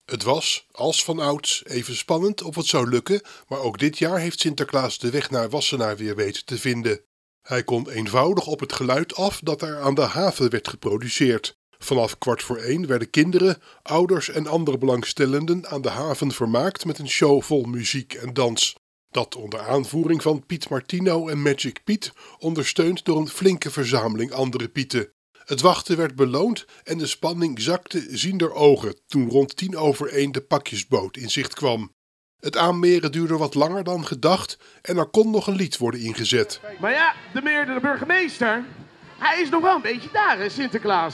Het was, als vanouds, even spannend of het zou lukken, maar ook dit jaar heeft Sinterklaas de weg naar Wassenaar weer weten te vinden. Hij kon eenvoudig op het geluid af dat er aan de haven werd geproduceerd. Vanaf 1:15 werden kinderen, ouders en andere belangstellenden aan de haven vermaakt met een show vol muziek en dans. Dat onder aanvoering van Piet Martino en Magic Piet, ondersteund door een flinke verzameling andere Pieten. Het wachten werd beloond en de spanning zakte ziender ogen toen rond 1:10 de pakjesboot in zicht kwam. Het aanmeren duurde wat langer dan gedacht en er kon nog een lied worden ingezet. Maar ja, de burgemeester, hij is nog wel een beetje daar, hè, Sinterklaas.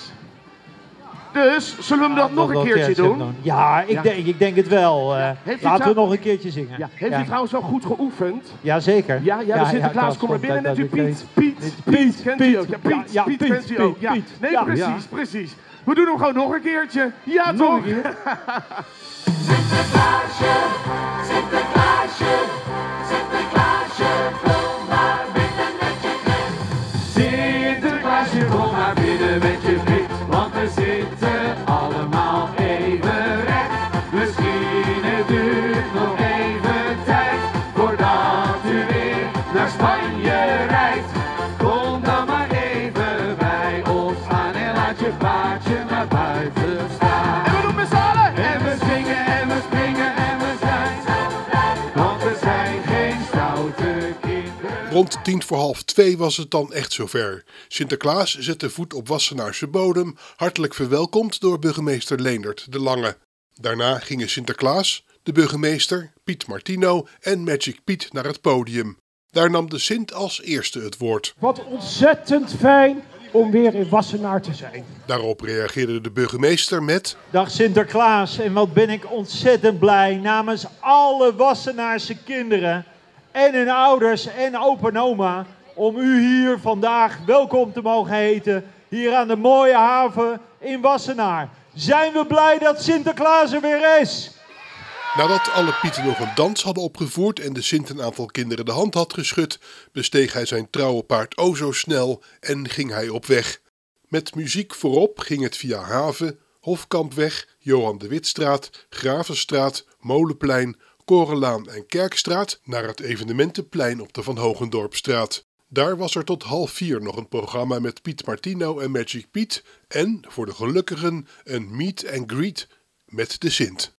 Dus, zullen we dat nog een keertje doen? Ja, ik denk het wel. Laten we nog een keertje zingen. Ja. Heeft u trouwens wel goed geoefend? Jazeker. Ja, de Sinterklaas komt maar binnen met u Piet. Piet, kent u ook? Ja, Piet kent u ook. Ja. Nee, precies. We doen hem gewoon nog een keertje. Ja, toch? Sinterklaasje, Sinterklaasje, Sinterklaasje, kom maar binnen met je gift. Sinterklaasje, kom maar binnen met je gift, want we zitten allemaal even recht. Misschien het duurt nog even tijd, voordat u weer naar Spanje rijdt. Kom dan maar even bij ons aan en laat je paardje naar buiten staan. En we doen met z'n allen! En we zingen en we springen en we zijn zo blij, want we zijn geen stoute kinderen. Rond 1:45 was het dan echt zover. Sinterklaas zette voet op Wassenaarse bodem, hartelijk verwelkomd door burgemeester Leendert de Lange. Daarna gingen Sinterklaas, de burgemeester, Piet Martino en Magic Piet naar het podium. Daar nam de Sint als eerste het woord. Wat ontzettend fijn om weer in Wassenaar te zijn. Daarop reageerde de burgemeester met: Dag Sinterklaas, en wat ben ik ontzettend blij namens alle Wassenaarse kinderen en hun ouders en opa en oma om u hier vandaag welkom te mogen heten, hier aan de mooie haven in Wassenaar. Zijn we blij dat Sinterklaas er weer is? Nadat alle Pieten nog een dans hadden opgevoerd en de Sint een aantal kinderen de hand had geschud, besteeg hij zijn trouwe paard o zo snel en ging hij op weg. Met muziek voorop ging het via Haven, Hofkampweg, Johan de Witstraat, Gravenstraat, Molenplein, Korenlaan en Kerkstraat naar het evenementenplein op de Van Hogendorpstraat. Daar was er tot 3:30 nog een programma met Piet Martino en Magic Piet en, voor de gelukkigen, een meet and greet met de Sint.